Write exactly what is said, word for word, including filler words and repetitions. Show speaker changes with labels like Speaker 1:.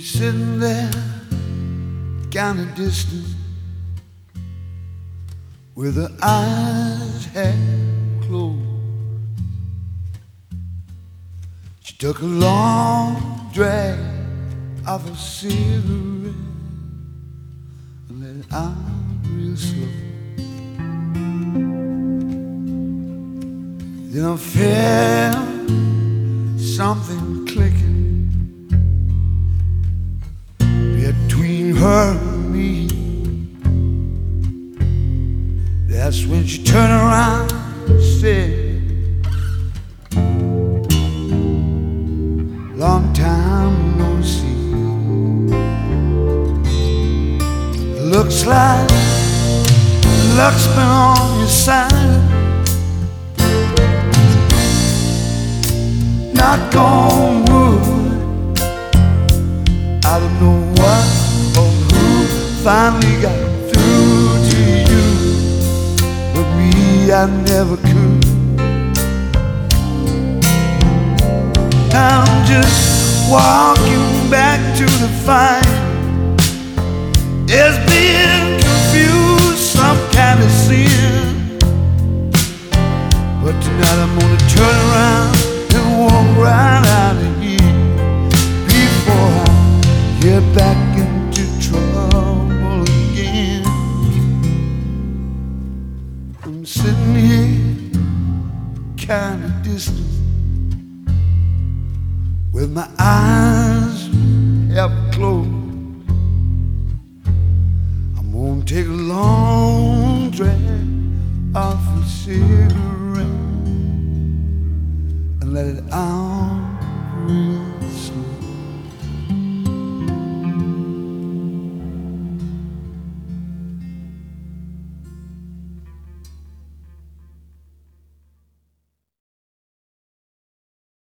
Speaker 1: Sitting there, kinda distant, with her eyes half closed. She took a long drag of a cigarette and let it out real slow. Then I felt something clicking between her and me. That's when she turned around and said, long time no see. Looks like luck's been on your side. Knock on wood, I don't know what or who finally got through to you, but me, I never could. I'm just walking back to the fight. It's being confused, some kind of sin. But tonight I'm gonna turn around and walk right out of here before I get back into trouble again. I'm sitting here kinda distant, with my eyes